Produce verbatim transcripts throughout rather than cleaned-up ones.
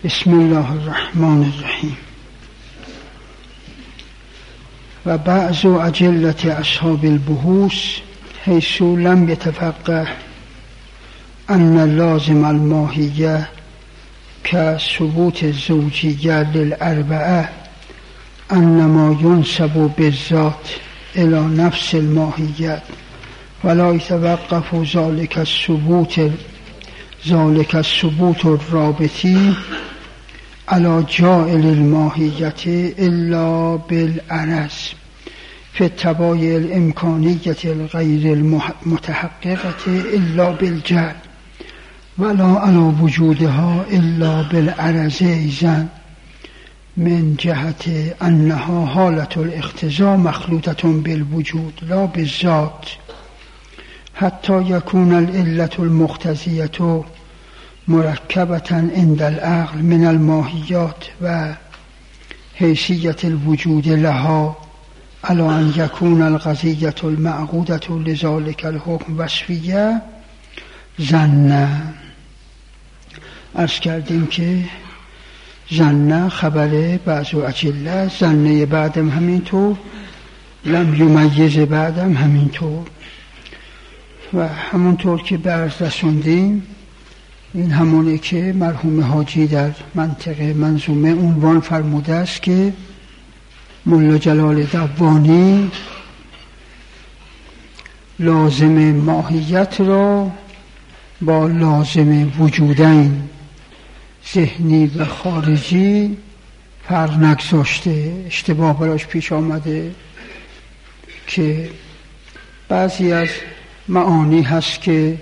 بسم الله الرحمن الرحیم. و بعض اجلة اصحاب البحوث حيث لم يتفقه ان لازم الماهیه كثبوت الزوجیه للاربعه انما ينسب بالذات الى نفس الماهیه ولا يتوقف ذلك الثبوت ذلك الثبوت الرابطي على جائل الماهیه الا بالعرض في التبايع الامكانيه الغير المتحققه الا بالجهل ولا على وجودها الا بالعرض ايضا من جهة انها حالة الاقتضاء مخلوطة بالوجود لا بالذات حتى يكون العلة المقتضية مركبة عند العقل من الماهيات و حیثیة الوجود لها على أن يكون القضية المعقودة لذلك الحكم وصفية ظن. عرض کردیم که ظن خبر بعض و اجله، ظنه بعدم همینطور، لم یمیز بعدم همینطور. و همونطور که به عرض رسوندیم این همونه که مرحوم حاجی در منطقه منظومه عنوان فرموده است که ملا جلال دوانی لازم ماهیت را با لازم وجودین ذهنی و خارجی فرق نگذاشته. اشتباه براش پیش آمده که بعضی از معانی هست که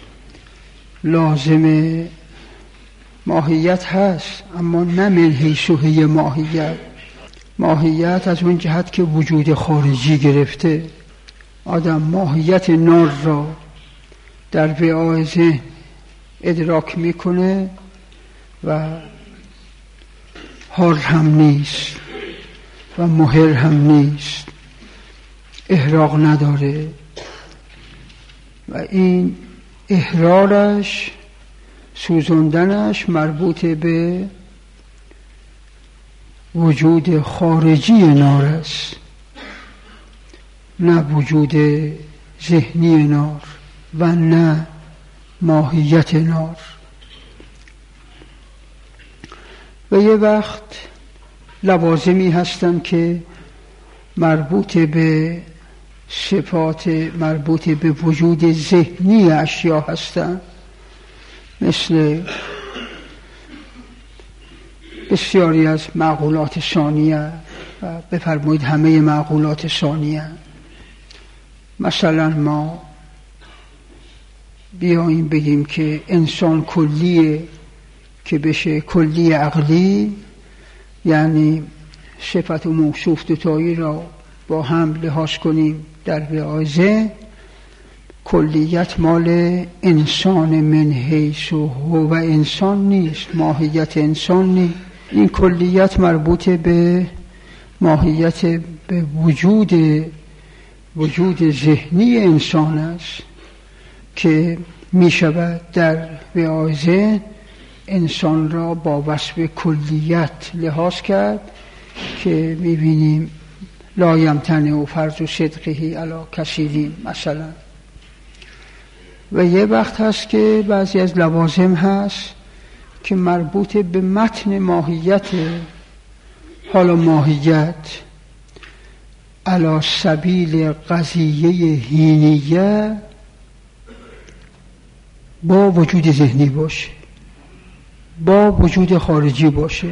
لازم ماهیت هست اما نه من حیث ماهیت. ماهیت از اون جهت که وجود خارجی گرفته. آدم ماهیت نار را در وعای ذهن ادراک میکنه و حر هم نیست و مهر هم نیست، احراق نداره و این احرارش، سوزندنش مربوط به وجود خارجی نار است، نه وجود ذهنی نار و نه ماهیت نار. و یه وقت لوازمی هستن که مربوط به صفات مربوط به وجود ذهنی اشیا هستن، مثل بسیاری از معقولات ثانیه و بفرمایید همه معقولات ثانیه. مثلا ما بیاییم بگیم که انسان کلیه که بشه کلی عقلی، یعنی صفت و موصوف دوتایی را با هم لحاظ کنیم در وعای کلیت مال انسان من حیث و هو انسان نیست، ماهیت انسان نیست. این کلیت مربوط به ماهیت به وجود وجود ذهنی انسان است که می شود در وعای انسان را با وصف کلیت لحاظ کرد که می بینیم لا یمتنع و فرض و صدقه علی کثیرین مثلا. و یه وقت هست که بعضی از لوازم هست که مربوط به متن ماهیت. حالا ماهیت علی سبیل قضیه هینیه با وجود ذهنی باشه، با وجود خارجی باشه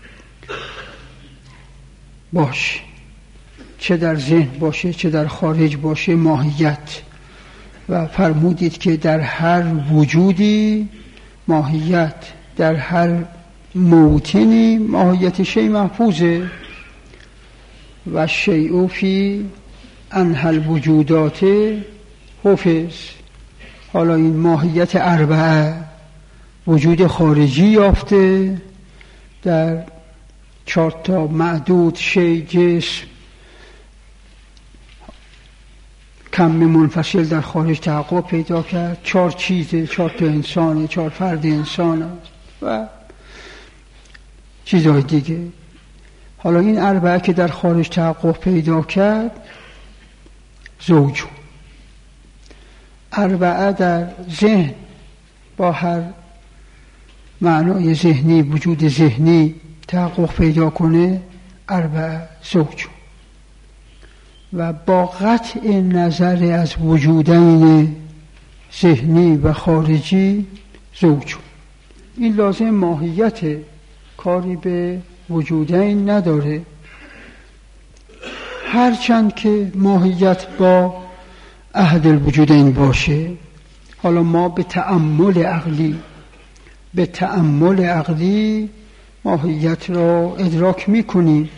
باشه چه در ذهن باشه چه در خارج باشه ماهیت. و فرمودید که در هر وجودی ماهیت، در هر موطنی ماهیت شیء محفوظه. و شیء فی انحى الوجودات حفظ. حالا این ماهیت اربعه وجود خارجی یافته در چهار تا معدود شیء، جسم، کم منفصل در خارج تحقق پیدا کرد. چهار چیزه، چهار تا انسانه، چهار فرد انسان است و چیزهای دیگه. حالا این اربعه که در خارج تحقق پیدا کرد، زوج. اربعه در ذهن با هر معنای ذهنی، وجود ذهنی تحقق پیدا کنه، اربعه زوج. و با قطع نظر از وجودین ذهنی و خارجی زوج. این لازم ماهیت، کاری به وجودین نداره، هرچند که ماهیت با احد الوجودین باشه. حالا ما به تأمل عقلی به تأمل عقلی ماهیت را ادراک میکنیم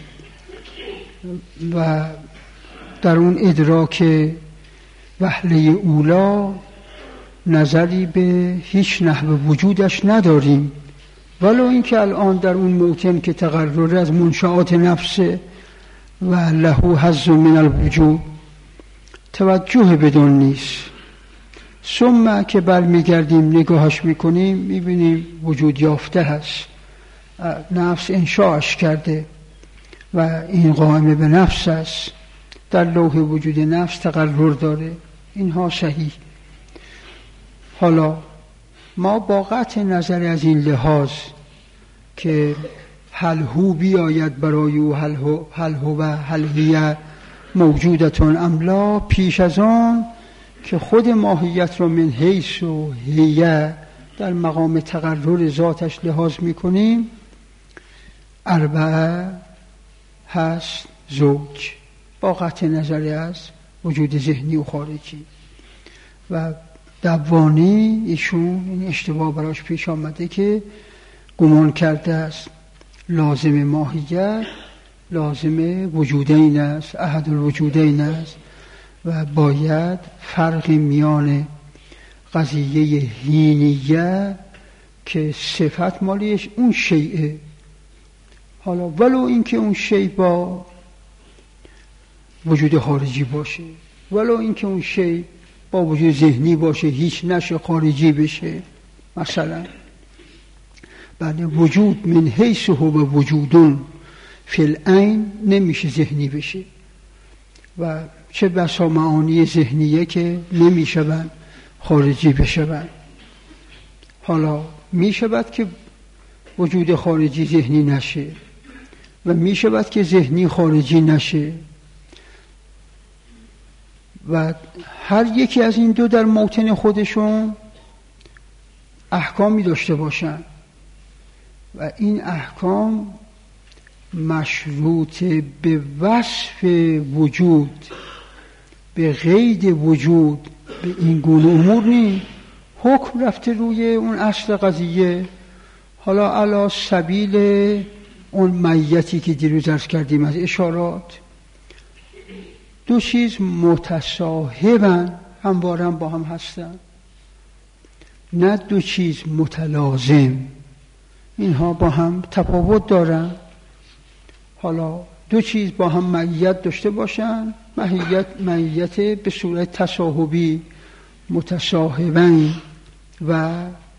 و در اون ادراک وهله اولا نظری به هیچ نحو وجودش نداریم، ولو اینکه الان در اون موطن که تقرر از منشآت نفسه و له حظ من الوجود توجه بدون نیست. ثم که برمیگردیم نگاهش میکنیم میبینیم وجود یافته هست، نفس انشاءش کرده و این قائم به نفس است، در لوح وجود نفس تقرر داره. اینها صحیح. حالا ما با قطع نظر از این لحاظ که هل هو بیاید برای او، هل هو هل هو هل هی موجودتون املا، پیش از آن که خود ماهیت را من حیث و هیه در مقام تقرر ذاتش لحاظ میکنیم، اربعه هست زوج با قطع نظر از وجود ذهنی و خارجی. و دوانی ایشون این اشتباه براش پیش آمده که گمان کرده است لازم ماهیت لازم وجودین است، احد الوجودین است و باید فرق میان قضیه هینیه که صفت مالیش اون شیئه، حالا ولو اینکه اون شیء با وجود خارجی باشه، ولو اینکه اون شیء با وجود ذهنی باشه، هیچ نشه خارجی بشه. مثلا بله وجود من حیث هو وجودون فی العین نمیشه ذهنی بشه و چه بسا معانی ذهنیه که نمیشون خارجی بشون. حالا میشود که وجود خارجی ذهنی نشه و میشود که ذهنی خارجی نشه و هر یکی از این دو در موطن خودشون احکامی داشته باشن و این احکام مشروط به وصف وجود، به قید وجود، به این گونه امور نیست. حکم رفته روی اون اصل قضیه. حالا علی سبیل اون مایتی که دیروز عرض کردیم از اشارات، دو چیز متصاحبن، همواره با هم هستن، نه دو چیز متلازم، اینها با هم تفاوت دارن. حالا دو چیز با هم معیت داشته باشن، معیت معیت به صورت تصاحبی متصاحبن و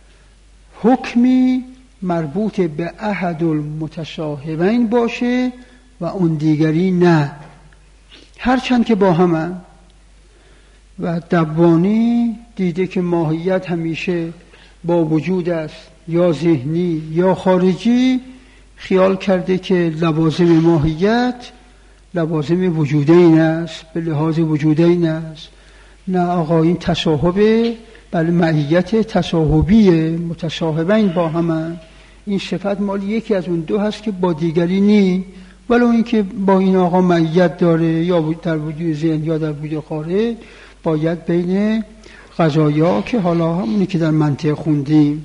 حکمی مربوط به احد المتصاحبین باشه و اون دیگری نه، هرچند که با همن. و دوانی دیده که ماهیت همیشه با وجود است، یا ذهنی یا خارجی، خیال کرده که لوازم ماهیت لوازم وجودین است، به لحاظ وجودین است. نه آقا، این تصاحبه، بله معیت تصاحبیه، متصاحبین با همن. این صفت مال یکی از اون دو هست که با دیگری نی، ولو اینکه با این آقا معیت داره یا در وجود ذهن یا در وجود خارج، باید بین قضایا که حالا همونی که در منطق خوندیم،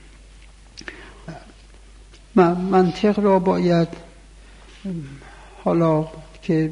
منطق را باید حالا که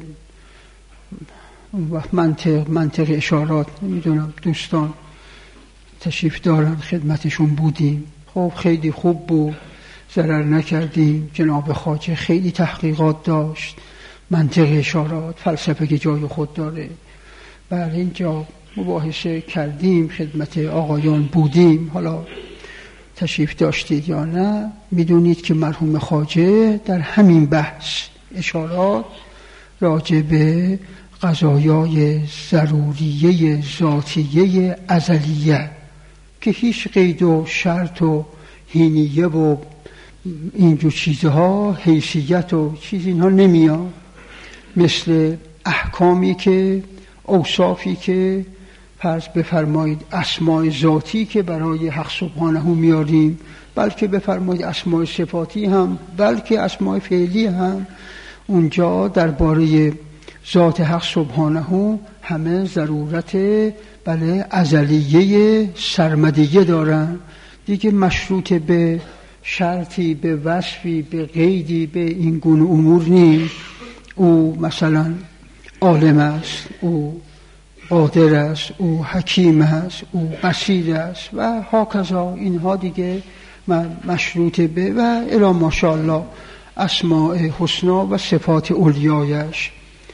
منطق منطق اشارات، نمیدونم دوستان تشریف دارن خدمتشون بودیم، خب خیلی خوب بود، ضرر نکردیم. جناب خواجه خیلی تحقیقات داشت، منطق اشارات، فلسفه که جای خود داره. بر اینجا مباحثه کردیم، خدمت آقایان بودیم، حالا تشریف داشتید یا نه، میدونید که مرحوم خواجه در همین بحث اشارات راجع به قضایای ضروریه ذاتیه ازلیه که هیچ قید و شرط و هینیه و اینجور چیزها، حیثیت و چیز اینها نمیاد، مثل احکامی که اوصافی که فرض بفرمایید اسماء ذاتی که برای حق سبحانه میاریم، بلکه بفرمایید اسماء صفاتی هم، بلکه اسماء فعلی هم، اونجا درباره ذات حق سبحانه همه ضرورت بله ازلیه سرمدیه دارن دیگه، مشروط به شرطی، به وصفی، به قیدی، به این گونه امور نیست. او مثلا عالم است، او قادر است، او حکیم است، او بصیر است و هاکذا، اینها دیگه مشروط به و الی ماشاءالله اسماء حسنا و صفات علیایش.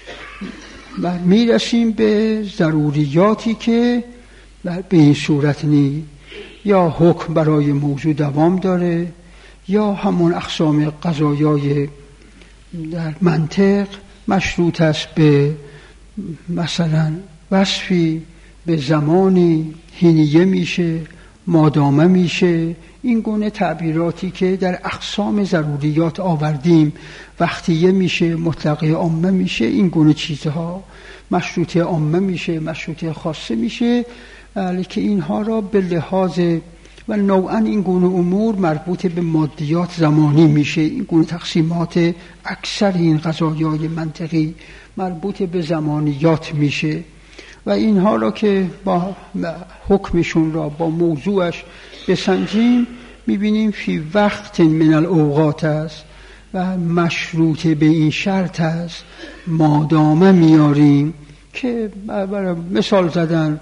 و میرسیم به ضروریاتی که به این صورت نی، یا حکم برای موضوع دوام داره، یا همون اقسام قضایای در منطق مشروط است به مثلا وصفی، به زمانی، هینیه میشه، مادامه میشه، این گونه تعبیراتی که در اقسام ضروریات آوردیم، وقتیه میشه، مطلقه عامه میشه، این گونه چیزها مشروطه عامه میشه، مشروطه خاصه میشه، که اینها را به لحاظ و نوعا این گونه امور مربوط به مادیات زمانی میشه. این گونه تقسیمات اکثر این قضایای منطقی مربوط به زمانیات میشه و اینها را که با حکمشون را با موضوعش بسنجیم میبینیم فی وقت من الاوقات است و مشروط به این شرط است، مادامه میاریم که برای مثال زدن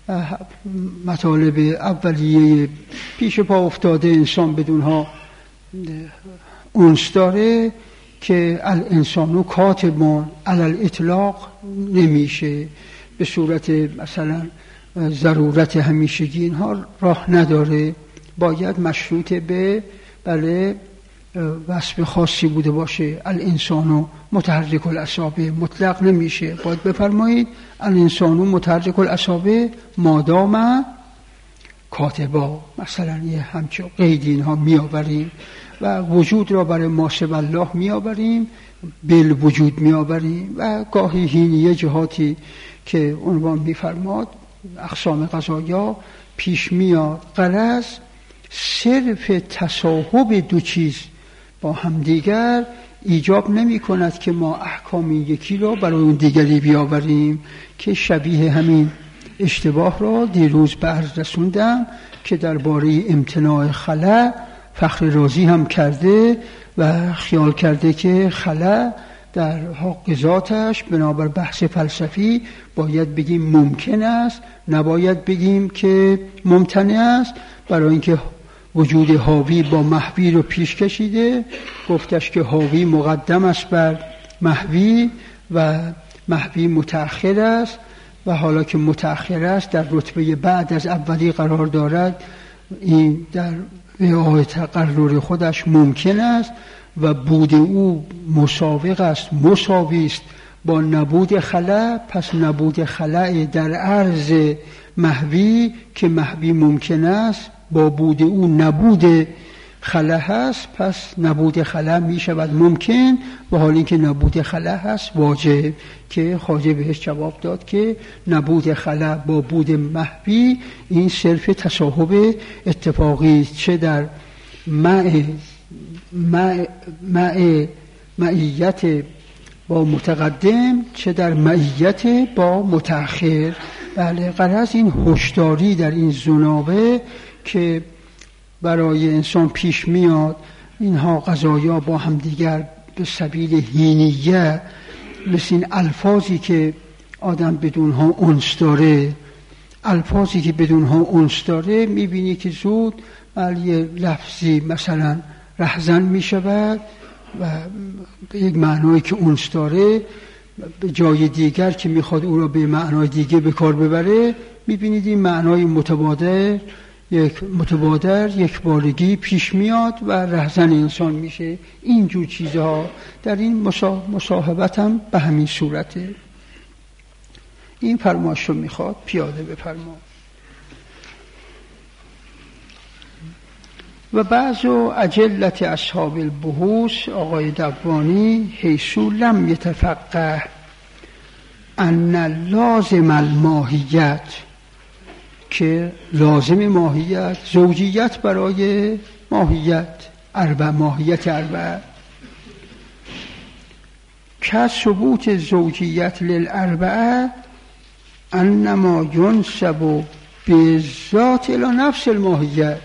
مطالب اولیه پیش پا افتاده انسان بدونها اونس داره که الانسانو کاتبون علی الاطلاق نمیشه، به صورت مثلا ضرورت همیشگی اینها راه نداره، باید مشروط به بله وصف خاصی بوده باشه. الانسانو متحرک الاصابع مطلق نمیشه، باید بفرمایید الانسانو متحرک الاصابع مادام کاتبا، مثلا یه همچون قید اینها میآوریم و وجود را برای ما سوی الله میآوریم، بل وجود میآوریم و گاهی هینیه جهاتی که عنوان میفرماد اقسام قضایا پیش میاد. غرض صرف تصاحب دو چیز با همدیگر ایجاب نمی کند که ما احکام یکی را برای اون دیگری بیاوریم، که شبیه همین اشتباه را دیروز به عرض رسوندم که درباره امتناع خلا فخر رازی هم کرده و خیال کرده که خلا در حق ذاتش بنابر بحث فلسفی باید بگیم ممکن است، نباید بگیم که ممتنع است، برای اینکه وجود حاوی با محوی رو پیش کشیده، گفتش که حاوی مقدم است بر محوی و محوی متأخر است و حالا که متأخر است در رتبه بعد از اولی قرار دارد، این در وعای تقرر خودش ممکن است و بود او مساوق است، مساوی است با نبود خلا، پس نبود خلا در عرض محوی که محوی ممکن است با بود او نبود خلا هست، پس نبود خلا می شود ممکن و حال اینکه نبود خلا هست واجب، که خواجه بهش جواب داد که نبود خلا با بود محوی این صرف تصاحب اتفاقی، چه در مع مع مع معیت با متقدم چه در معیت با متأخر. بله، غرض این هشداری در این زنابه که برای انسان پیش میاد، اینها قضایا با هم دیگر به سبیل هینیه، مثل این الفاظی که آدم بدونها انس داره، الفاظی که بدونها انس داره میبینی که زود یه لفظی مثلا رهزن میشود و به یک معنایی که انس داره به جای دیگر که میخواد او را به معنای دیگه به کار ببره، میبینید این معنای متبادل یک متبادر یک بارگی پیش میاد و رهزن انسان میشه. اینجور چیزها در این مصاحبت هم به همین صورته. این فرمایش رو میخواد پیاده بفرما. و بعض اجلت اصحاب البحوث آقای دبانی حیثو لم یتفقه ان لازم الماهیت، که لازم ماهیت زوجیت برای ماهیت اربع، ماهیت اربع، که ثبوت زوجیت للاربعه انما ینسب بذات الی نفس الماهیت.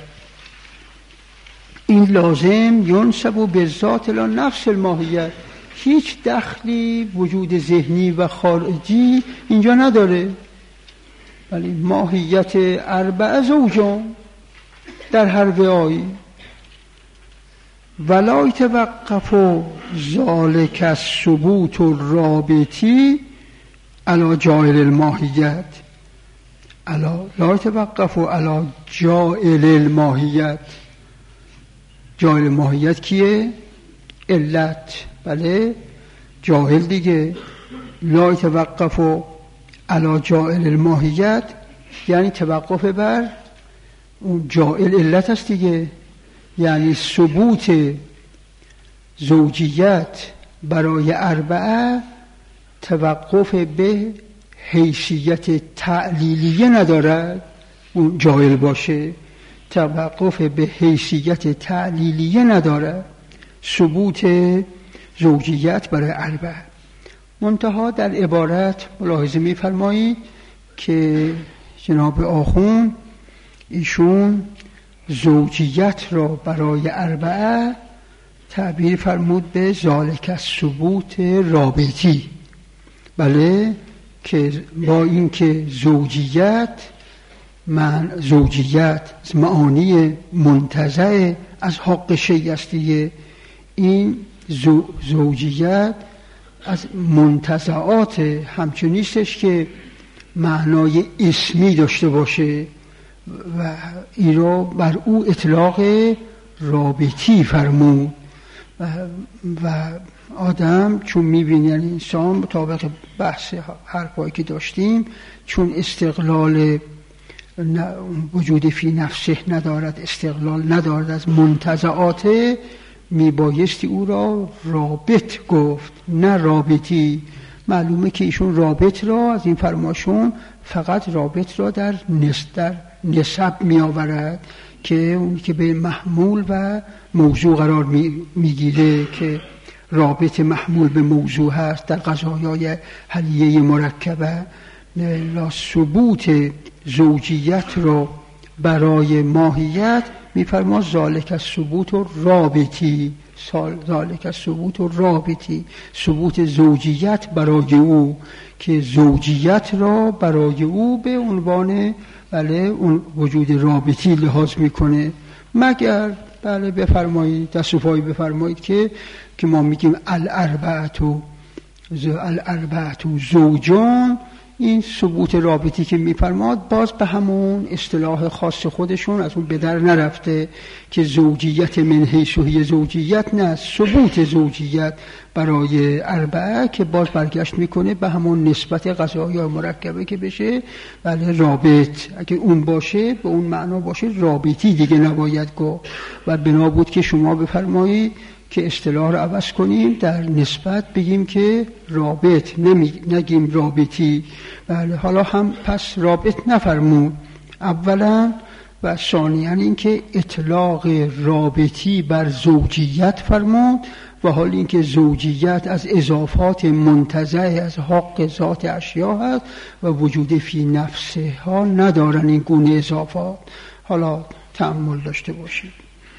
این لازم ینسب بذات الی نفس الماهیت، هیچ دخلی وجود ذهنی و خارجی اینجا نداره، ولی ماهیت اربع زوجان در هر وعایی. ولا یتوقف ذلک الثبوت الرابطی علی جاعل الماهیت، علی لا یتوقف علی جاعل الماهیت. جاعل الماهیت کیه؟ علت. بله جاهل دیگه. لا یتوقف علی جاعل الماهیت یعنی توقف بر اون جاعل علت است دیگه، یعنی ثبوت زوجیت برای اربعه توقف به حیثیت تعلیلیه ندارد، اون جاعل باشه، توقف به حیثیت تعلیلیه ندارد ثبوت زوجیت برای اربعه. منتها در عبارت ملاحظه می‌فرمایید که جناب آخوند ایشون زوجیت را برای اربعه تعبیر فرمود به ذالک الثبوت رابطی. بله که با اینکه زوجیت من زوجیت معانی منتزع از حق شیء است دیگه، این زو زوجیت از منتزعات همچون نیستش که معنای اسمی داشته باشه و این رو بر او اطلاق رابطی فرمود. و, و آدم چون میبینی یعنی انسان مطابق بحث حرفایی که داشتیم چون استقلال وجود فی نفسه ندارد، استقلال ندارد از منتزعات، میبایستی او را رابط گفت نه رابطی. معلومه که ایشون رابط را از این فرماشون فقط رابط را در نسب نسب می آورد که اونی که به محمول و موضوع قرار میگیره که رابط محمول به موضوع هست در قضایای حلیه مرکبه. لا ثبوت زوجیت را برای ماهیت میفرما ذالک الثبوت رابطی، ذالک الثبوت رابطی، ثبوت زوجیت برای او که زوجیت را برای او به عنوان بله اون وجود رابطی لحاظ میکنه. مگر بله بفرمایید دستوفایی بفرمایید که که ما میگیم الاربعه الاربعه زوجان، این ثبوت رابطی که میفرماد باز به همون اصطلاح خاص خودشون از اون به در نرفته که زوجیت من حیث هی زوجیت نه، ثبوت زوجیت برای اربعه که باز برگشت میکنه به همون نسبت قضایی مرکبه که بشه بله رابط. اگه اون باشه به اون معنا باشه رابطی دیگه نباید گفت و بنا بود که شما بفرمایید که اصطلاح رو عوض کنیم در نسبت بگیم که رابط، نگیم رابطی. بله حالا هم پس رابط نفرمون اولا و ثانیاً این که اطلاق رابطی بر زوجیت فرمود و حال این که زوجیت از اضافات منتزع از حق ذات اشیا هست و وجود فی نفسه ها ندارن این گونه اضافات. حالا تأمل داشته باشید.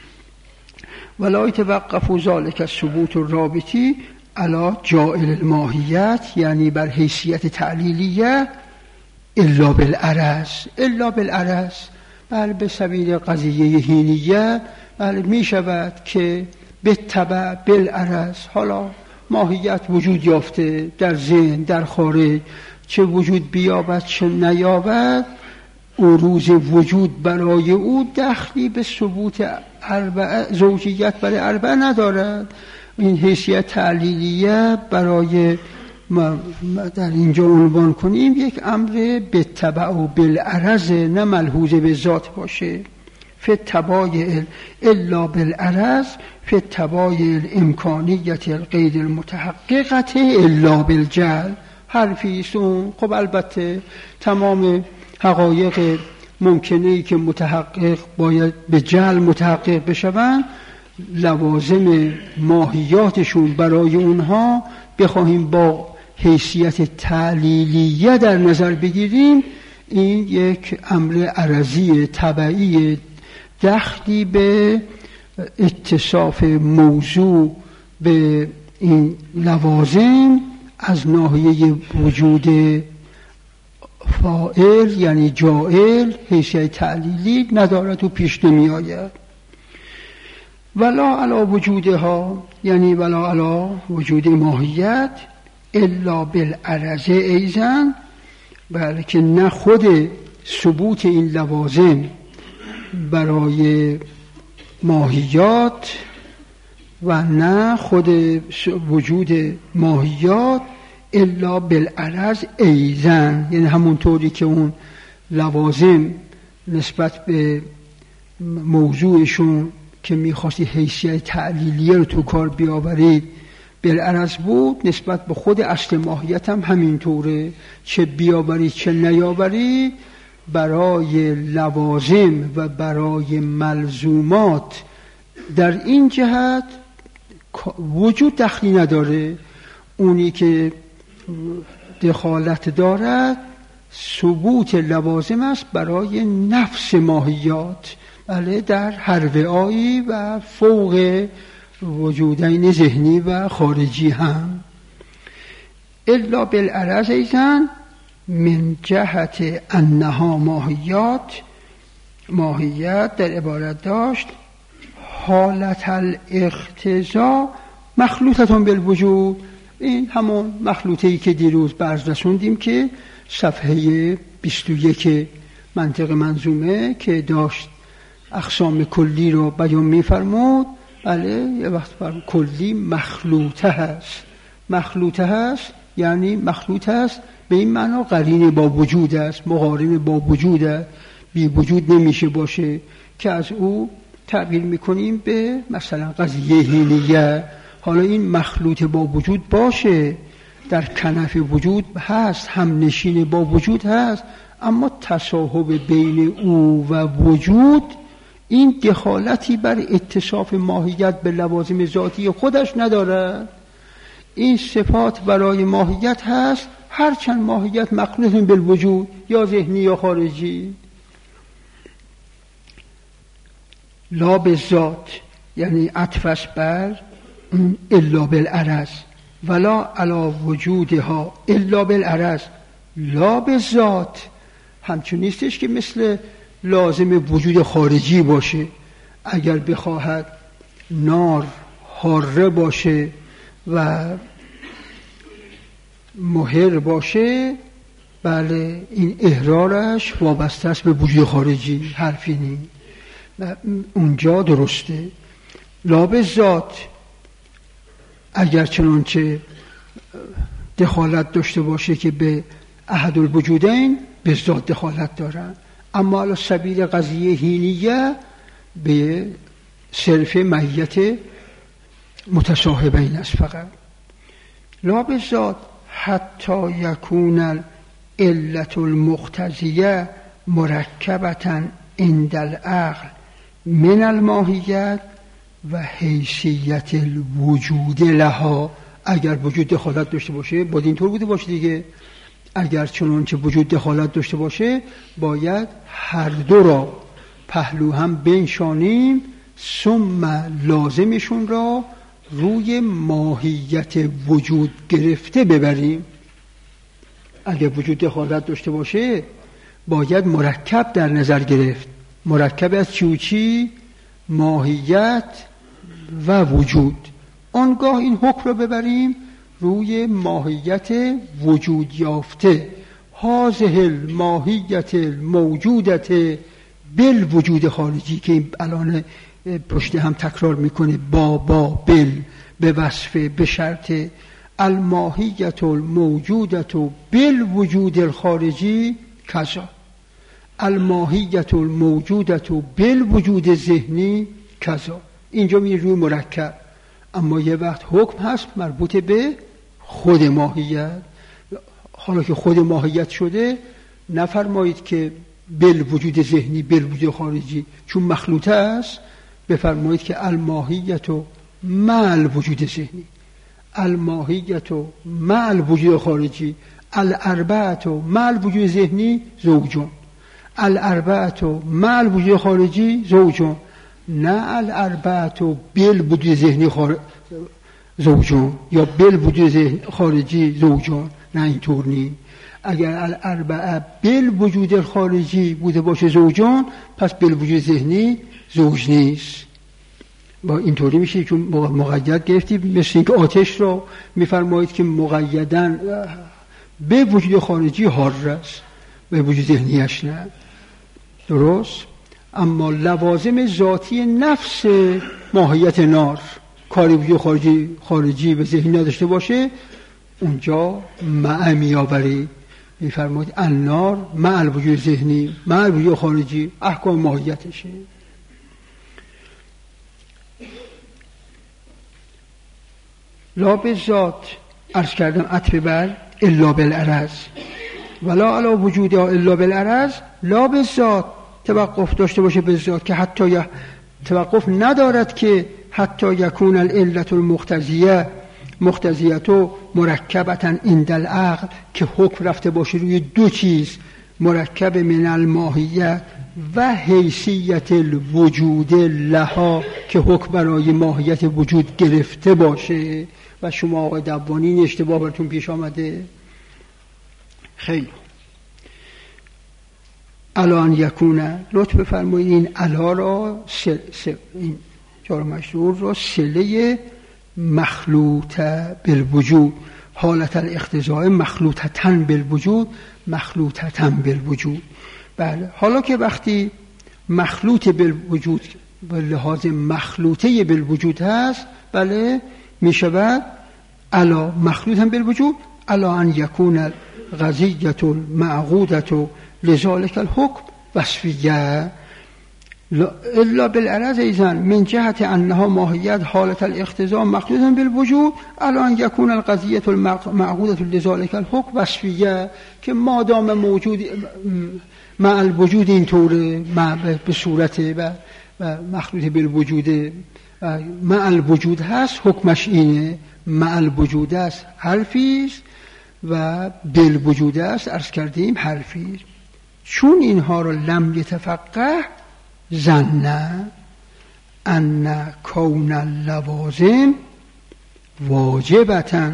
ولا یتوقف ذلک الثبوت الرابطی علی جاعل الماهیت یعنی بر حیثیت تعلیلیه الا بالعرض، الا بالعرض بل به سبیل قضیه هینیه بل می شود که به تبع بالعرض. حالا ماهیت وجود یافته در ذهن در خارج، چه وجود بیابد چه نیابد عروض وجود برای او دخلی به ثبوت اربعه زوجیت برای اربعه ندارد. این حیثیت تعلیلیه برای ما در اینجا عنوان کنیم یک امر به تبع و بالعرض، نه ملحوظ به ذات باشه. فی التبایع الا بالعرض، فی التبایع الامکانیت الغیر المتحققت الا بالجهل. حرفیستون خب البته تمام حقایق ممکنه که متحقق باید به جهل متحقق بشوند، لوازم ماهیاتشون برای اونها بخواهیم با حیثیت تعلیلیه در نظر بگیریم، این یک امر عرضی طبعی دخلی به اتصاف موضوع به این لوازم از ناحیه وجود فاعل یعنی جاعل حیثیت تعلیلی ندارد و پیش نمی آید. ولا علا وجودها یعنی ولا علا وجود ماهیت الا بالعرض ایزن، بلکه نه خود ثبوت این لوازم برای ماهیات و نه خود وجود ماهیات الا بالعرض ایزن، یعنی همونطوری که اون لوازم نسبت به موضوعشون که میخواستی حیثیت تعلیلیه رو تو کار بیاورید بالعرض بود، نسبت به خود اصل ماهیت هم همینطوره، چه بیاورید چه نیاورید برای لوازم و برای ملزومات در این جهت وجود دخلی نداره. اونی که دخالت دارد ثبوت لوازم است برای نفس ماهیات، بله، در هر وعایی و فوق وجودین ذهنی و خارجی هم. الا بالعرض ایزن من جهت انها ماهیات، ماهیت در عبارت داشت حالت الاقتضا مخلوطتون بالوجود. این همون مخلوطه‌ای که دیروز برز رسوندیم که صفحه بیست و یک منطق منظومه که داشت اقسام کلی رو بیان می‌فرمود. بله، یه وقت فرمود کلی مخلوطه هست. مخلوطه هست یعنی مخلوط هست به این معنا قرین با وجود است، مقارن با وجود است، بی وجود نمیشه باشه، که از او تعبیر میکنیم به مثلا قضیه هینیه. حالا این مخلوط با وجود باشه، در کنف وجود هست، هم نشین با وجود هست، اما تصاحب بین او و وجود این دخالتی بر اتصاف ماهیت به لوازم ذاتی خودش نداره. این صفات برای ماهیت هست، هرچند ماهیت مخلوط بالوجود یا ذهنی یا خارجی. لا بالذات یعنی عطف بر الا بالعرض، ولا علا وجودها الا بالعرض. لا بالذات همچون نیستش که مثل لازم وجود خارجی باشه. اگر بخواهد نار حاره باشه و مهر باشه، بله، این احرارش وابسته است به وجود خارجی، حرفی نیست. اونجا درسته. لا بالذات اگر چنانچه دخالت داشته باشه که به احد الوجودین به ذات دخالت دارن، اما علی سبیل قضیه هینیه به صرف ماهیت متصاحبین است فقط. لا بالذات حتی یکون العلت المقتضیه مرکبتا عند العقل من الماهیت و حیثیت الوجود لها. اگر وجود دخالت داشته باشه باید اینطور بوده باشه دیگه. اگر چنانچه وجود دخالت داشته باشه باید هر دو را پهلو هم بنشانیم، ثم لازمشون را روی ماهیت وجود گرفته ببریم. اگر وجود دخالت داشته باشه باید مرکب در نظر گرفت. مرکب از چی و چی؟ ماهیت و وجود. آنگاه این حکم رو ببریم روی ماهیت وجود یافته، هذه الماهیت الموجودت بالوجود خارجی که این الان پشت هم تکرار میکنه، با با بل به وصف به شرط الماهیت الموجودت بالوجود الخارجی کذا، الماهیت الموجودت بالوجود ذهنی کذا. اینجا می روی مرکب، اما یه وقت حکم هست مربوط به خود ماهیت. حالا که خود ماهیت شده نفرمایید که بالوجود ذهنی بالوجود خارجی، چون مخلوطه است بفرمایید که الماهیت و مع الوجود ذهنی، الماهیت و مع الوجود خارجی، الاربعه و مع الوجود ذهنی زوجون، الاربعه و مع الوجود خارجی زوجون، نه الاربعه و بالوجود ذهنی خارج زوجون یا بالوجود خارجی زوجون، نه اینطور نی. اگر الاربعه بالوجود خارجی بوده باشه زوجون، پس بالوجود ذهنی زوج نیست. با اینطوری میشه چون مقید گرفتیم، مثل اینکه آتش رو میفرمایید که مقیداً به وجود خارجی حار است، به وجود ذهنیش نه. درست؟ اما لوازم ذاتی نفس ماهیت نار کاری وجود خارجی خارجی و ذهنی نداشته باشه، اونجا مع میآوری، میفرمایید النار مع الوجود ذهنی مع الوجود خارجی احکام ماهیتشه. لا بالذات عرض کردم عطف بر الا بالعرض، ولا علی وجود الا بالعرض، لا بالذات توقف داشته باشه بالذات که حتی ی... توقف ندارد که حتی یکون العلت المقتضیه مقتضیتو مرکبتا عند العقل، که حکم رفته باشه روی دو چیز، مرکب من الماهیت و حیثیت الوجود لها، که حکم برای ماهیت وجود گرفته باشه. و شما آقای دبانی این اشتباه براتون پیش آمده. خیلی الان یکونه لطف بفرمایید این الا را سل... سل... این جار مجرور را صله مخلوطه بالوجود، حالت الاقتضاء مخلوطتاً بالوجود، مخلوطتاً بالوجود. بله، حالا که وقتی مخلوط بالوجود به لحاظ مخلوطه بالوجود هست، بله می شود الا مخلوطاً بالوجود، الا ان یکون القضیة المعقودة لذلك الحکم وصفیه الا بالعرض ایزن من جهت انها ماهیت حالت الاقتضاء مخلوطا بالوجود، الان یکون القضیة المعقودة لذلك الحکم وصفیه، که مادام موجود مع الوجود اینطوره، به صورت و مخلوط بالوجود مع الوجود هست، حکمش اینه. مع الوجود است حرفیست و بالوجود است عرض کردیم حرفیست. چون اینها رو لم یتفقه ظن ان کون اللوازم واجبتا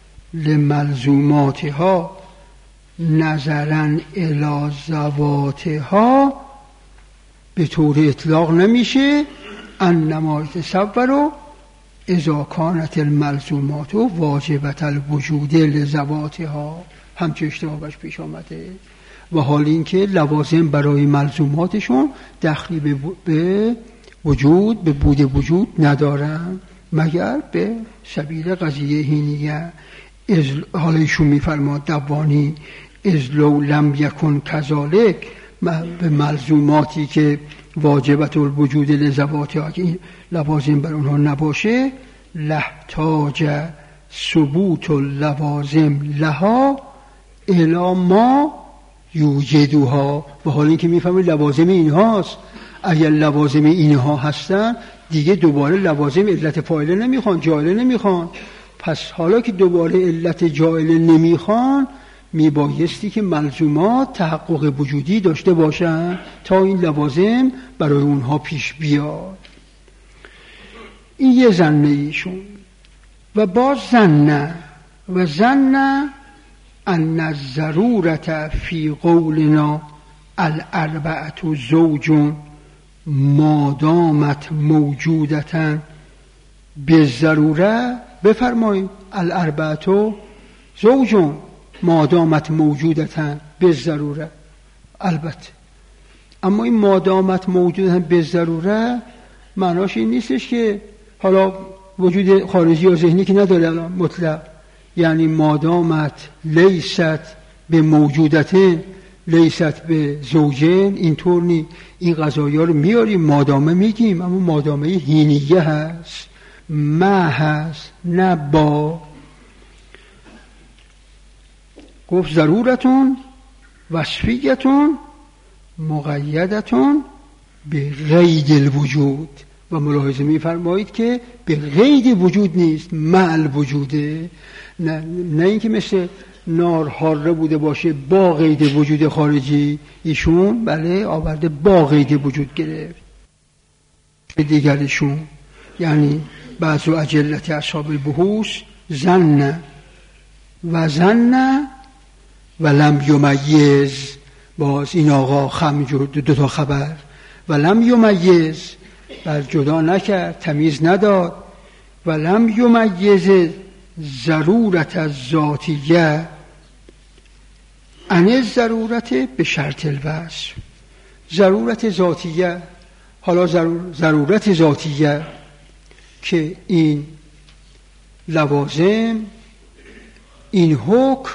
لملزوماتها نظرا الی ذواتها به طور اطلاق نمیشه، انما یتصور اذا کانت الملزومات واجبت الوجود لذواتها، همچه اشتباهش پیش آمده. و حال این که لوازم برای ملزوماتشون دخلی به, به وجود به بود وجود ندارن مگر به سبیل قضیه هینیه. حالا ایشون میفرماد دبانی از لو لم یکن کذالک، به ملزوماتی که واجبت الوجود لذواتها که این لوازم بر اونها نباشه، لحتاج ثبوت اللوازم لها الی ما یوجدوها. و حالا این که میفهمید لوازم اینهاست، اگر لوازم اینها هستن دیگه دوباره لوازم علت فاعله نمیخوان، جاعله نمیخوان. پس حالا که دوباره علت جاعله نمیخوان، میبایستی که ملزومات تحقق وجودی داشته باشن تا این لوازم برای اونها پیش بیاد. این یه ظنه ایشون. و باز ظنه و ظنه ان الضرورة فی قولنا الاربعة زوج ما دامت موجودتا بالضروره، بفرمایید الاربعة زوج ما دامت موجودتا به ضروره. البته اما این مادامت موجود هم به ضروره معناش این نیستش که حالا وجود خارجی یا ذهنی که نداره الان مطلق، یعنی مادامت لیست به موجودتن لیست به زوجین، اینطور نی. این قضایی ها رو میاریم مادامه میگیم، اما مادامه هینیه هست، ما هست، نه با. گفت ضرورتون وصفیتون مقیدتون به قید الوجود، و ملاحظه میفرمایید که به قید وجود نیست، مع الوجوده. نه, نه اینکه مثل نار حاره بوده باشه با قید وجود خارجی، ایشون بله آورده با قید وجود گرفت. دیگرشون یعنی بعض و اجلت اصحاب البحوث ظن و ظن و لم یمیز، باز این آقا خم دو تا خبر، و لم یمیز بر جدا نکرد، تمیز نداد، و لم یمیز ضرورت از ذاتیه عن ضرورت به شرط الوصف. ضرورت ذاتیه، حالا ضرورت ذاتیه که این لوازم، این حکم،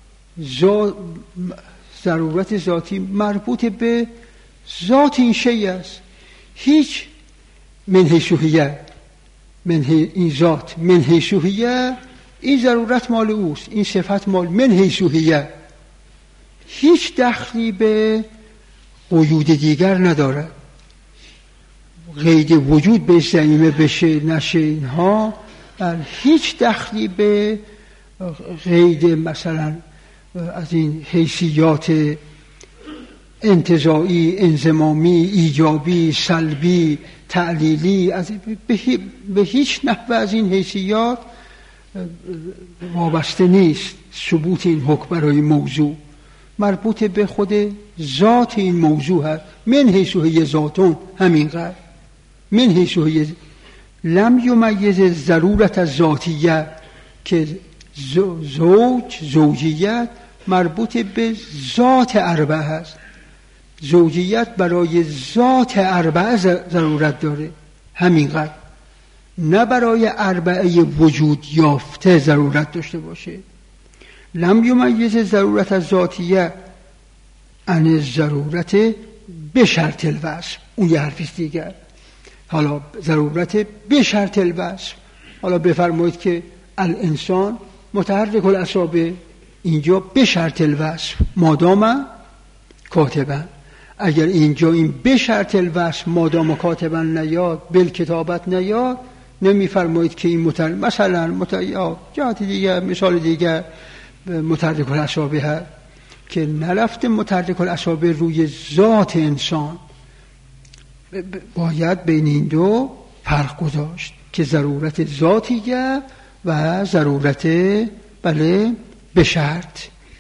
ضرورت ذاتی مربوط به ذات این شیء است. هیچ من حیثیه من این ذات من حیثیه، این ضرورت مال اوست، این صفت مال من حیثیه، هیچ دخلی به وجود دیگر نداره. قید وجود به ضمیمه بشه نشه اینها، هیچ دخلی به قید مثلا از این حیثیات انتزاعی، انضمامی، ایجابی، سلبی، تعلیلی، از به هیچ نحوه از این حیثیات وابسته نیست. ثبوت این حکم برای موضوع مربوط به خود ذات این موضوع هست. من حیثیه ذاتون همینقدر، من حیثیه لم یمیز ضرورت از ذاتیه که زوج زوجیت مربوط به ذات اربعه هست. زوجیت برای ذات اربعه ضرورت داره همینقدر، نه برای اربعه وجود یافته ضرورت داشته باشه. لم یمیز ضرورت از ذاتیه عن ضرورت به شرط الوصف، اون یه حرفیست دیگر. حالا ضرورت به شرط الوصف، حالا بفرمایید که الانسان متحرک الاصابع، اینجا به شرط الوصف مادام کاتبن. اگر اینجا این به شرط الوصف مادام کاتبن نیاد، بل کتابت نیاد، نمیفرمایید که این متحرک، مثلا متحرک جهت دیگر، مثال دیگر متحرک الاصابع هست که نرفته متحرک الاصابع روی ذات انسان. باید بین این دو فرق گذاشت که ضرورت ذاتیه و ضرورت بله به شرط.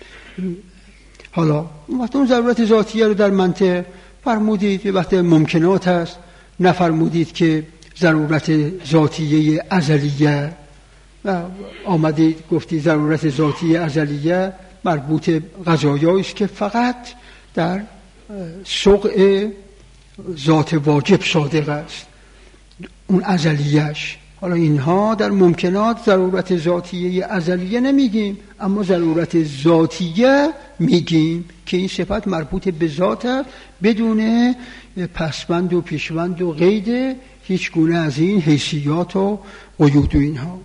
حالا وقتی اون ضرورت ذاتیه رو در منطق فرمودید وقتی ممکنات هست، نفرمودید که ضرورت ذاتیه ازلیه، آمدید گفتی ضرورت ذاتیه ازلیه مربوط قضایایی است که فقط در سوق ذات واجب صادق است، اون ازلیهش. حالا اینها در ممکنات ضرورت ذاتیه ازلیه نمیگیم، اما ضرورت ذاتیه میگیم که این صفت مربوط به ذات بدون پسوند و پیشوند و قید هیچ گونه از این حیثیات و قیود و اینها.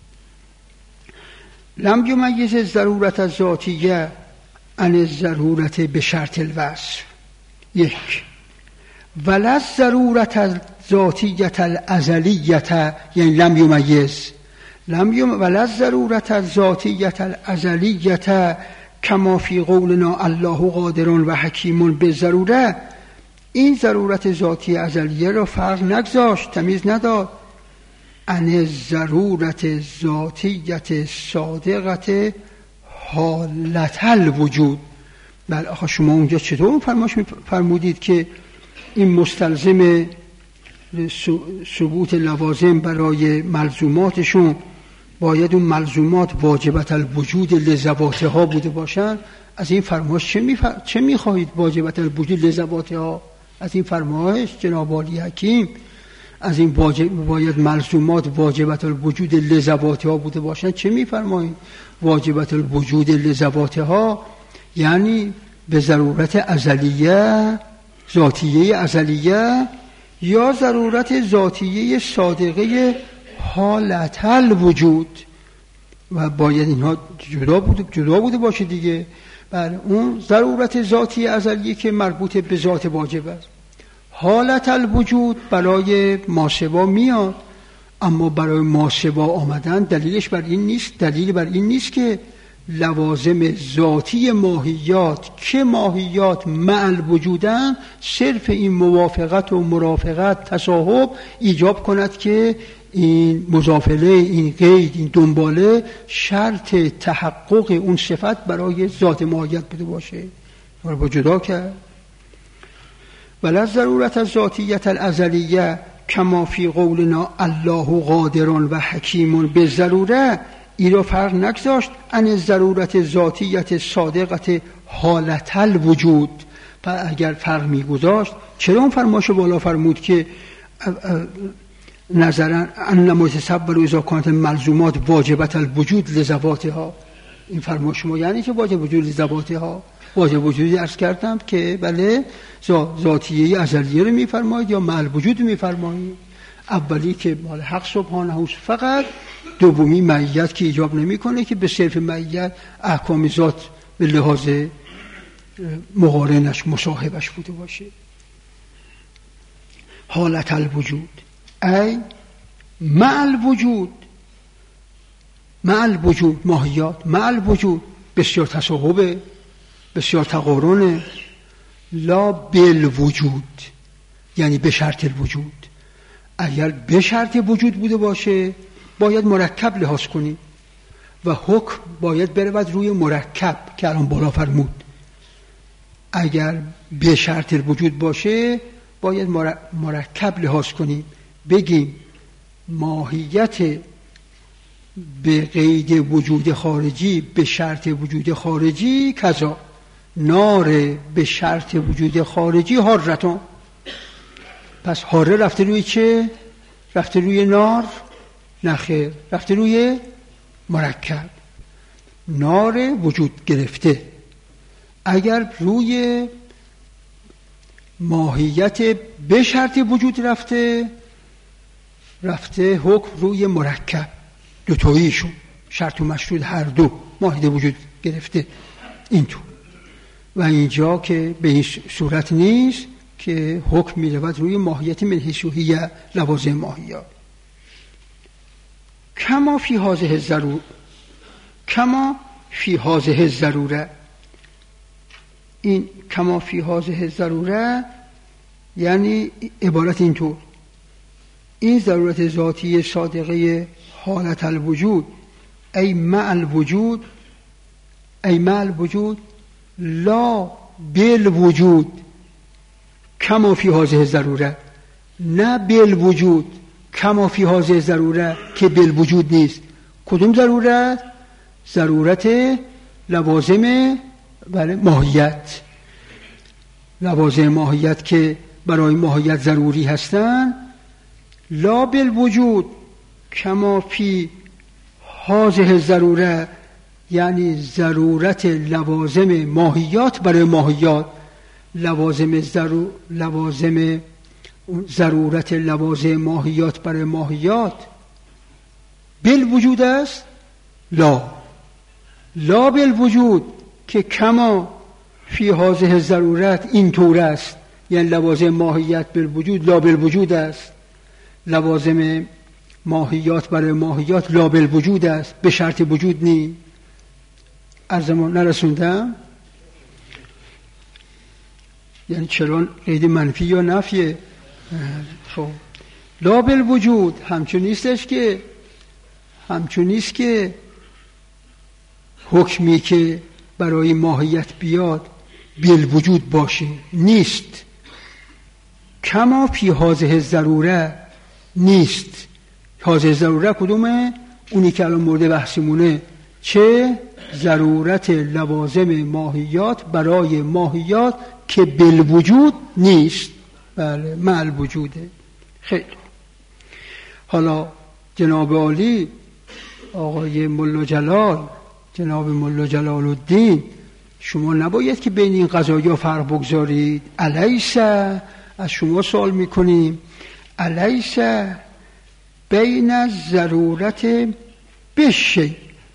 لم یمیز ضرورت از ذاتیه عن ضرورت به شرط الوصف. یک ولا ضرورت از ذاتیت الازلیت، یعنی لم یمیز لم یم ولا ضرورت از ذاتیت الازلیت کما فی قولنا الله قادر و حکیم به ضروره. این ضرورت ذاتی ازلیه را فرق نگذاشت، تمیز نداد عن ضرورت ذاتیت صادقت حالت الوجود. بله آخه شما اونجا چطور فرماش فرمودید که این مستلزم ثبوت لوازم برای ملزوماتشون باید اون ملزومات واجبت الوجود لذواتها بوده باشن. از این فرمایش چه میفر... چه میخواهید واجبت الوجود لذواتها؟ از این فرمایش جناب عالی حکیم از این واجب باید ملزومات واجبت الوجود لذواتها بوده باشن چه میفرمایید؟ واجبت الوجود لذواتها یعنی به ضرورت ازلیه ذاتیه ازلیه یا ضرورت ذاتیه صادقه حالت الوجود، و باید اینها جدا بوده جدا بوده باشه دیگه. بله، اون ضرورت ذاتی ازلیه که مربوط به ذات واجب است. حالت الوجود برای ماسوا میاد، اما برای ماسوا آمدن دلیلش بر این نیست دلیل بر این نیست که لوازم ذاتی ماهیات که ماهیات مع الوجودن صرف این موافقت و مرافقت تصاحب ایجاب کند که این مضافله، این قید، این دنباله شرط تحقق اون صفت برای ذات ماهیت بوده باشه. رو با جدا کرد. ولی ضرورت الذاتیت الازلیه کما فی قولنا الله قادر و حکیم به ضروره ای را فرق نگذاشت ان ضرورت ذاتیت صادقت حالت الوجود. و اگر فرق میگذاشت چرا اون فرمایش بالا فرمود که نظرا ان متصور اذا کانت ملزومات واجبت الوجود لذواتها؟ این فرمایش ما یعنی که واجب وجود لذواتها. واجب وجودی عرض کردم که بله ذاتیه ازلیه رو میفرمایید یا مع الوجود میفرمایید. اولی که مال حق سبحانه فقط، دومی معیت که ایجاب نمیکنه که به صرف معیت احکام ذات به لحاظ مقارنش مصاحبش بوده باشه. حالت الوجود ای مع الوجود، مع الوجود ماهیات مع الوجود بسیار تصاحبه، بسیار تقارنه. لا بالوجود یعنی به شرط الوجود. اگر به شرط وجود بوده باشه باید مرکب لحاظ کنی و حکم باید برود روی مرکب که الان بالا فرمود. اگر به شرط الوجود باشه باید مرکب لحاظ کنیم، بگیم ماهیت به قید وجود خارجی به شرط وجود خارجی کذا، نار به شرط وجود خارجی حارتون. پس حاره رفته روی چه؟ رفته روی نار؟ نخیر، رفته روی مرکب. نار وجود گرفته. اگر روی ماهیت به شرط وجود رفته، رفته حکم روی مرکب، دوتاییشون شرط و مشروط هر دو ماهیت وجود گرفته اینطور. و اینجا که به این صورت نیست که حکم می رود روی ماهیت من حیثیه لوازم ماهیات. کما فی هذه ضرور کما فی هذه ضروره، این کما فی هذه ضروره یعنی عبارت اینطور: این ضرورت ذاتی صادقه حالت الوجود ای مع الوجود ای مع الوجود لا بالوجود کما فی هذه ضروره، نه بالوجود کما فی هذه ضروره که بالوجود نیست. کدوم ضرورت؟ ضرورت لوازم بله ماهیت، لوازم ماهیت که برای ماهیت ضروری هستند. لا بالوجود کما فی هذه ضروره یعنی ضرورت لوازم ماهیات برای ماهیات، لوازم ضرور لوازم ضرورت لوازم ماهیات برای ماهیات بالوجود است. لا لا بالوجود که کما فی هذه ضرورت این طور است، یعنی لوازم ماهیت بالوجود لا بالوجود است، لوازم ماهیات برای ماهیات لا بالوجود است، به شرط وجود نی. عرضمون نرسوندم؟ یعنی چرا قید منفی یا نفیه؟ خب لا بالوجود همچون نیستش که همچون نیست که حکمی که برای ماهیت بیاد بالوجود باشه، نیست. کما فی هذه ضروره نیست. هذه ضروره کدومه؟ اونی که الان مورد بحثمونه، چه ضرورت لوازم ماهیات برای ماهیات که بالوجود نیست، بله مع الوجوده. خیلی حالا جناب عالی آقای ملا جلال، جناب ملا جلال الدین، شما نباید که بین این قضایا فرق بگذارید. الیس، از شما سوال میکنیم، الیس بین ضرورت بشی،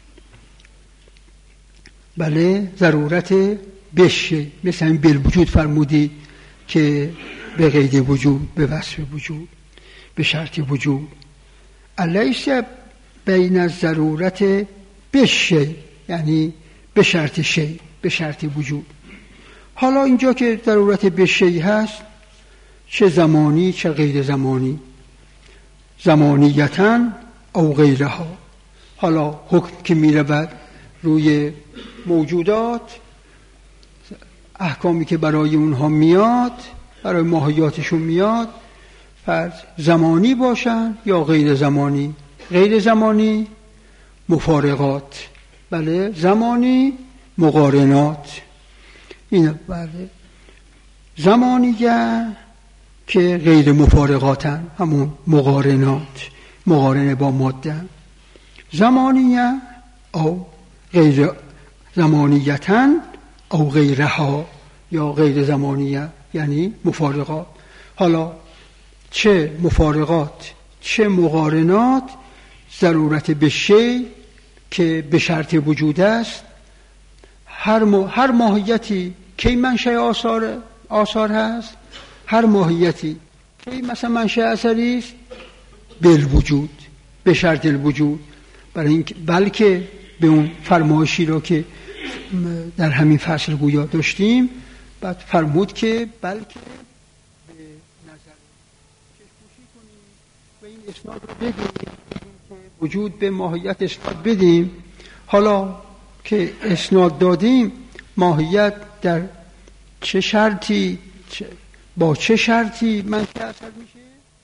بله ضرورت بشی، مثل این بالوجود فرمودید که به قید وجود، به وصف وجود، به شرط وجود. الیس بین ضرورت بشی یعنی به شرط شی، به شرط وجود. حالا اینجا که ضرورت بشی هست، چه زمانی چه غیر زمانی، زمانیتاً او غیرها. حالا حکم که می رود روی موجودات، احکامی که برای اونها میاد، برای ماهیاتشون میاد، فرض زمانی باشن یا غیر زمانی. غیر زمانی مفارقات، بله زمانی مقارنات. این بله زمانیه که غیر مفارقاتن، همون مقارنات، مقارنه با ماده. زمانیه او غیر زمانیتن او غیرها، یا غیر زمانیه یعنی مفارقات. حالا چه مفارقات چه مقارنات، ضرورت به شی که به شرط وجود است. هر, م... هر ماهیتی کی منشأ آثار آثار هست، هر ماهیتی کی مثلا منشأ اثری است، بالوجود، به شرط الوجود. برای این بلکه به اون فرمایشی را که در همین فصل گویا داشتیم، بعد فرمود که بلکه به نظر چشم‌پوشی کنیم و این اسناد رو بدیم، وجود به ماهیت اسناد بدیم. حالا که اسناد دادیم، ماهیت در چه شرطی، با چه شرطی منشأ اثر میشه؟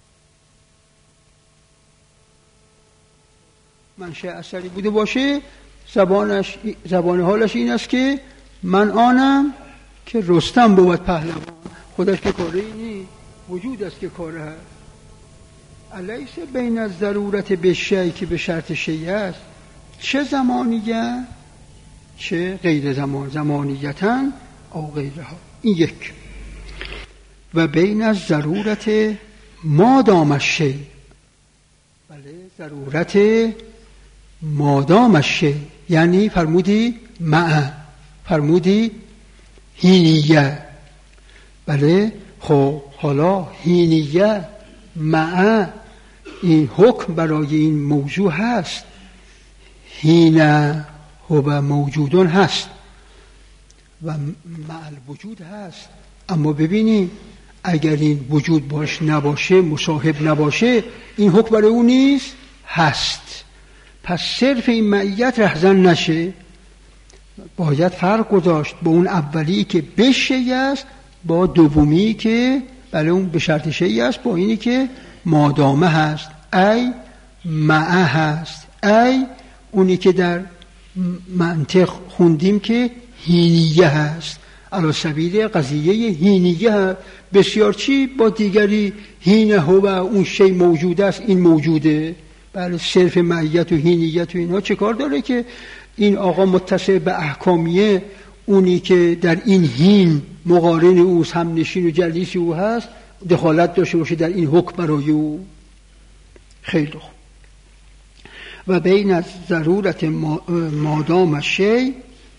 منشأ اثری بوده باشه، زبانش زبان حالش این است که من آنم که رستم بود پهلوان. خودش که کاره اینی، وجود است که کاره هست. الیس بین از ضرورت به شی که به شرط شی است، چه زمانیه چه غیر زمان، زمانیتاً او غیرها. این یک. و بین از ضرورت مادام الشی، بله ضرورت مادام الشی یعنی فرمودی مع، فرمودی هینیه، بله. خب حالا هینیه مع، این حکم برای این موضوع هست، هینه هو موجودون هست و مع الوجود هست. اما ببینیم اگر این وجود باش نباشه، مصاحب نباشه، این حکم برای اون نیست، هست. پس صرف این معیت رهزن نشه، باید فرق گذاشت با اون اولی که به شی است با دومی که بله اون به شرط شی است، با اینی که مادامه هست، ای معه هست، ای اونی که در منطق خوندیم که هینیه هست. علی سبیل قضیه هینیه بسیار چی با دیگری، هینه هو اون شی موجود است، این موجوده. بله صرف معیت و هینیت و اینها چه کار داره که این آقا متصل به احکامیه، اونی که در این هین مقارن اوست، هم نشین و جلیس او هست، دخالت داشته باشه در این حکم برای او. خیلی خوب. و بین از ضرورت مادام شی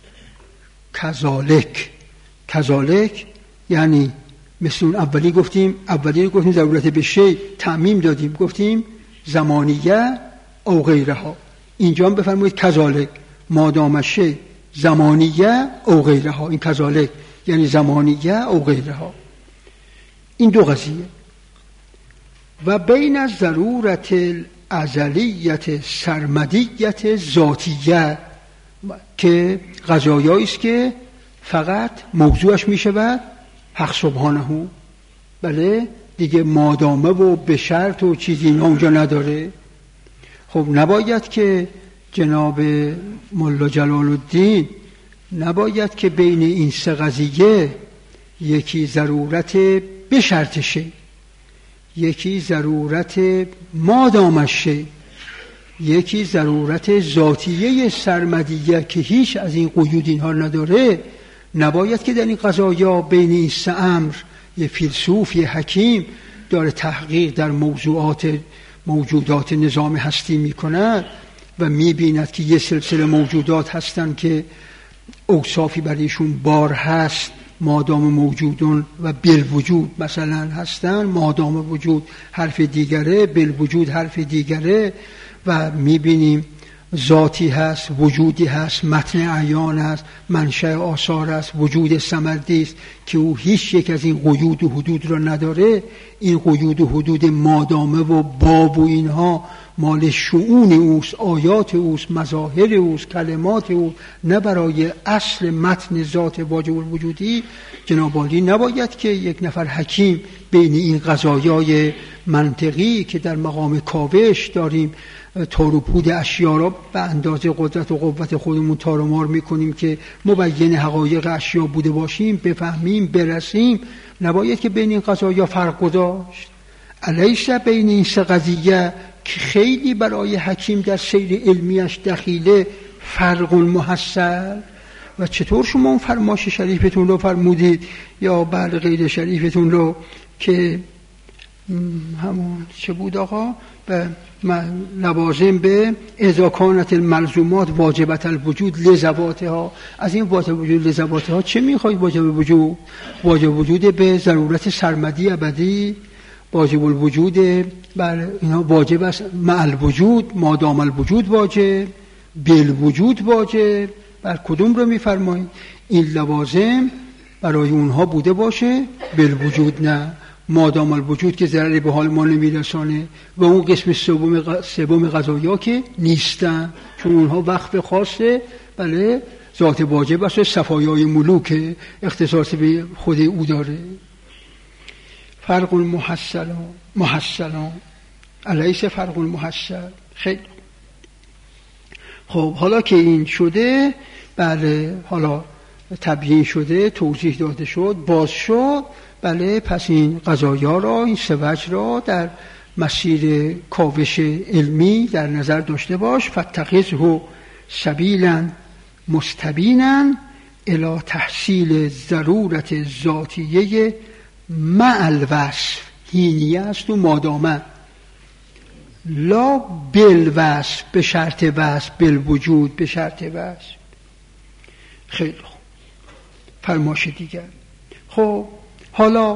کذالک، کذالک یعنی مثل اون اولی گفتیم، اولی گفتیم ضرورت به شی تعمیم دادیم، گفتیم زمانیه او غیرها. اینجا هم بفرمایید کذالک مادام شی زمانیه او غیرها. این کذالک یعنی زمانیه او غیرها. این دو قضیه. و بین از ضرورت ازلیت سرمدیت ذاتیه که قضایایی است که فقط موضوعش می شود حق سبحانه، بله دیگه مادامه و به شرط و چیزی اینا اونجا نداره. خب نباید که جناب ملا جلال الدین نباید که بین این سه قضیه یکی ضرورت بشرطشه، یکی ضرورت مادامشه، یکی ضرورت ذاتیه سرمدیه که هیچ از این قیود اینها نداره. نباید که در این قضایا بین این سه امر یه فیلسوف یه حکیم داره تحقیق در موضوعات موجودات نظام هستی میکند و میبیند که یه سلسله موجودات هستن که اوصافی برایشون بار هست مادام موجودون و بالوجود مثلا هستن، مادام وجود حرف دیگره، بالوجود حرف دیگره و میبینیم ذاتی هست، وجودی هست، متن اعیان هست، منشأ آثار است، وجود صمدی است که او هیچ یک از این قیود و حدود را نداره. این قیود و حدود مادامه و باب و اینها مال شؤون اوست، آیات اوست، مظاهر اوست، کلمات اوست، نه برای اصل متن ذات واجب الوجودی. جناب عالی نباید که یک نفر حکیم بین این قضایای منطقی که در مقام کاوش داریم تار و پود اشیا را به اندازه قدرت و قوت خودمون تار و مار میکنیم که مبین حقایق اشیا بوده باشیم، بفهمیم، برسیم. نباید که بین این قضایا فرق گذاشت. الیس بین این سه قضیه که خیلی برای حکیم در سیر علمیش دخیله فرق محصل. و چطور شما اون فرمایش شریفتون رو فرمودید یا بله غیر شریفتون رو که همون چه بود آقا به لوازم به اذا کانت الملزومات واجبت الوجود لذواتها. از این واجب وجود لذواتها چه میخواید؟ واجب وجود واجب وجود به ضرورت سرمدی ابدی، واجب الوجود بر اینا واجب است مع الوجود، مادام الوجود واجب، بالوجود واجب. بر کدوم رو میفرمایید؟ این لوازم برای اونها بوده باشه، بالوجود نه، مادام الوجود که ضرری به حال ما نمیرسانه و اون قسم سوم سوم قضایا که نیستن چون اونها وقف خاصه. بله ذات واجب است، صفایای ملوک اختصاص به خود او داره. فرق محصل محصل الیس فرق محصل. خیلی خب حالا که این شده، بله حالا تبیین شده، توضیح داده شد، باز شد، بله پس این قضایا را، این سه وجه را در مسیر کاوش علمی در نظر داشته باش. فاتخذه سبیلا مستبینا الی تحصیل ضرورت ذاتیه مع الوصف. هینیه است و مادامه، لا بالوصف به شرط وصف، بالوجود به شرط وصف. خیلی خوب. فرمایش دیگر. خب حالا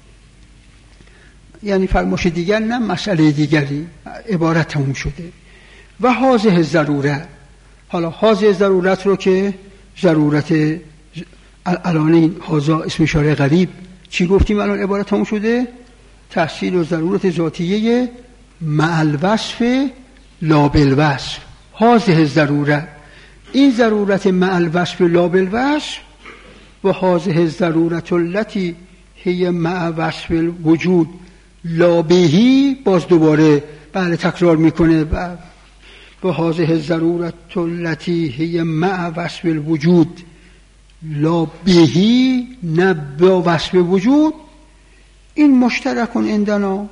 یعنی فرمایش دیگر نه مسئله دیگری، عبارت تموم شده. و هذه ضرورت. حالا هذه ضرورت رو که ضرورت الان این هذا اسم اشاره غریب چی گفتیم الان عبارت تموم شده؟ تحصیل و ضرورت ذاتیه مع الوصف لا بالوصف. هذه ضرورت، این ضرورت مع الوصف لا بالوصف و هذه ضرورت التي هي مع وصف الوجود لا بهی. باز دوباره بله تکرار میکنه و هذه ضرورت التي هي مع وصف الوجود لا بهی، نه با وصف وجود. این مشترکون عندنا،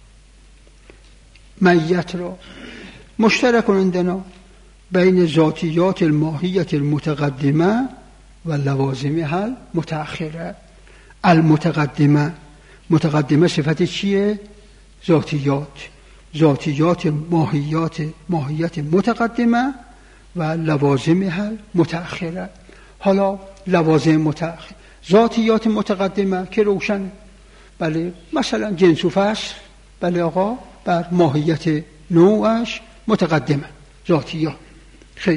میت را مشترکون عندنا بین ذاتیات الماهیت المتقدمه و لوازمها المتأخره. المتقدمه، متقدمه صفت چیه؟ ذاتیات، ذاتیات ماهیات ماهیت متقدمه و لوازمها المتأخره. حالا لوازم متأخر، ذاتیات متقدمه که روشن، بله مثلا جنس و فصل، بله آقا بر ماهیت نوعش متقدمه ذاتیات. خیلی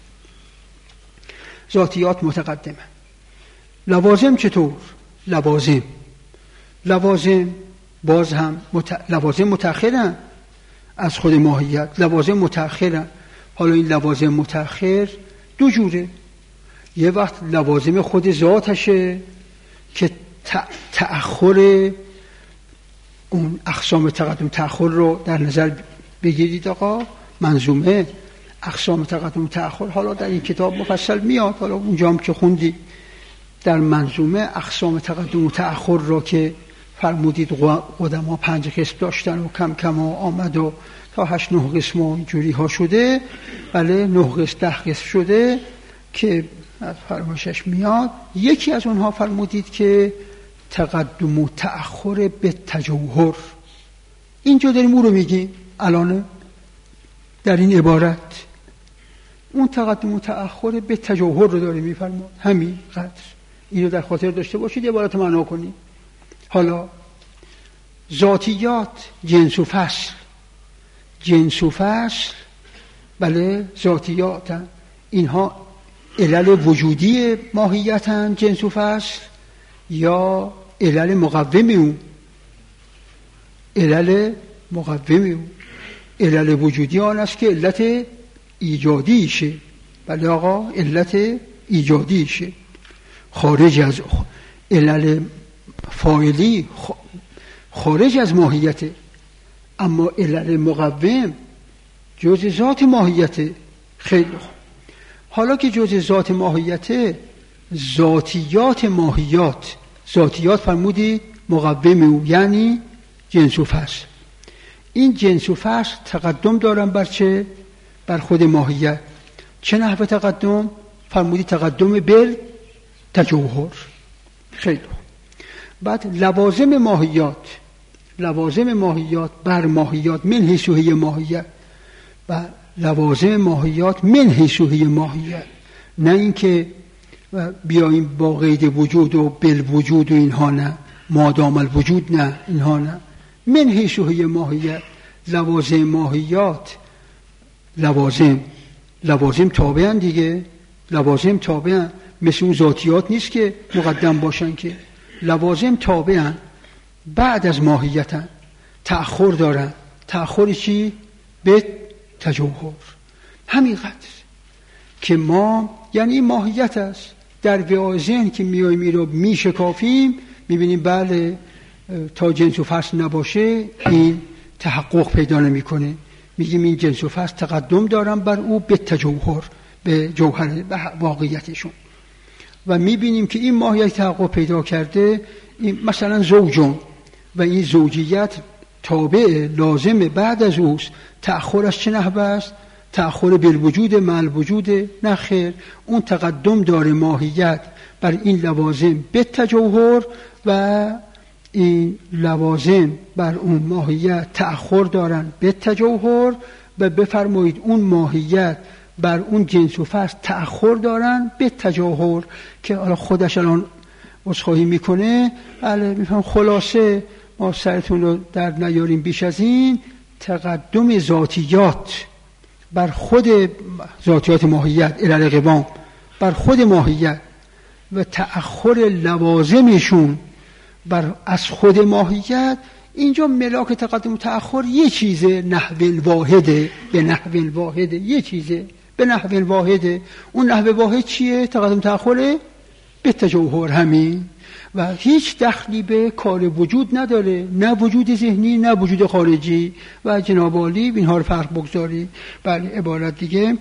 ذاتیات متقدمه. لوازم چطور؟ لوازم لوازم باز هم مت... لوازم متأخرن از خود ماهیت، لوازم متأخرن. حالا این لوازم متأخر دو جوره. یه وقت لوازم خود ذاتشه که تأخر اون اقسام تقدم تأخر رو در نظر بگیرید آقا. منظومه اقسام تقدم و تأخر، حالا در این کتاب مفصل میاد، حالا اونجا هم که خوندی در منظومه اقسام تقدم و تأخر را که فرمودید قدما پنج قسم داشتن و کم کم آمد و تا هشت نه قسم و اینجوری ها شده، بله نه قسم ده قسم شده که از فرمایشش میاد. یکی از اونها فرمودید که تقدم و تأخر به تجوهر. اینجا داریم او رو میگیم الان در این عبارت، اون تقدم و تأخر به تجوهر رو داره میفرماد. همین قدر اینو در خاطر داشته باشید، عبارت معنا کنید. حالا ذاتیات جنس و فصل، جنس و فصل بله ذاتیات اینها علل وجودی ماهیتن، جنس و فصل، یا علل مقوم اون، علل مقوم اون علل وجودی آن است که علت ایجادیشه. بله آقا علت ایجادیشه، خارج از علل فاعلی، خارج از ماهیته. اما علل مقوم جزء ذات ماهیته. خیلی خوب، حالا که جزء ذات ماهیته، ذاتیات ماهیات، ذاتیات فرمودی مقوم او یعنی جنس و فصل. این جنس و فصل تقدم دارن بر چه؟ بر خود ماهیت. چه نحو تقدم؟ فرمودی تقدم بر تجوهر. خیلی خوب. بعد لوازم ماهیات، لوازم ماهیات بر ماهیات من حیث ماهیت و لوازم ماهیات من حیث ماهیت، نه اینکه بیاییم با قید وجود و بالوجود و اینها، نه مادام الوجود، نه اینها، نه من حیث ماهیت. لوازم ماهیات، لوازم لوازم تابعن دیگه، لوازم تابعن، مثل اون ذاتیات نیست که مقدم باشن، که لوازم تابعن بعد از ماهیتن، تأخر دارن. تأخر چی؟ به تجوهر. همین قدر که ما یعنی این ماهیت است. در وعای ذهن که میاییم این رو میشکافیم میبینیم بله تا جنس و فصل نباشه این تحقق پیدا نمیکنه. میگیم این جنس و فصل تقدم دارن بر او به تجوهر، به جوهر، به واقعیتشون. و میبینیم که این ماهیت تحقق پیدا کرده، این مثلا زوجون و این زوجیت تابع لازم بعد از اوست. تأخرش چه نحوه است؟ تأخر بالوجود مع الوجود؟ نه خیر، اون تقدم داره ماهیت بر این لوازم به تجوهر و این لوازم بر اون ماهیت تأخر دارن به تجوهر. و بفرمایید اون ماهیت بر اون جنس و فصل تأخر دارن به تجوهر، که حالا خودش الان عذرخواهی میکنه. بله میفهم. خلاصه ما سرتون رو در نیاریم بیش از این. تقدم ذاتیات بر خود ذاتیات ماهیت علل قوام بر خود ماهیت و تأخر لوازمشون بر از خود ماهیت. اینجا ملاک تقدم و تأخر یه چیزه، نحو واحده، به نحو واحده، یه چیزه به نحو واحده. اون نحو واحد چیه؟ تقدم تأخر به تجوهر. همین. و هیچ دخلی به کار وجود نداره، نه وجود ذهنی نه وجود خارجی. و جناب عالی اینها رو فرق بگذاری. بله عبارت دیگه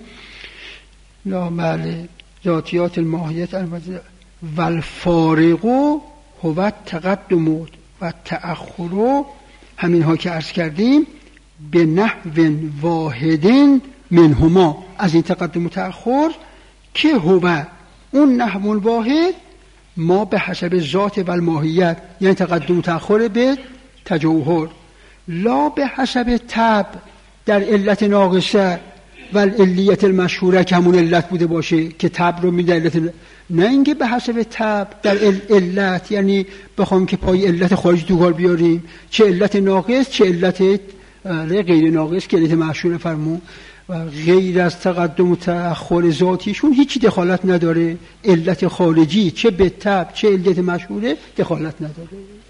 لا بله ذاتیات الماهیت و الفارق هو تقدم و تأخر، همین ها که عرض کردیم، به نحو واحد منهما، از این تقدم و تأخر که هو اون نحو واحد ما به حسب ذات و الماهیت، یعنی تقدم و تأخر به تجوهر، لا به حسب تب در علت ناقصه و العلیت المشهوره که همون علت بوده باشه که تب رو میده علت، نه اینکه به حسب تب در علت، یعنی بخوام که پای علت خارجی تو کار بیاریم، چه علت ناقص چه علت غیر ناقص که علت مشهور فرمون. و غیر از تقدم و تأخر ذاتیشون هیچی دخالت نداره. علت خارجی چه به تب چه علت مشهوره دخالت نداره.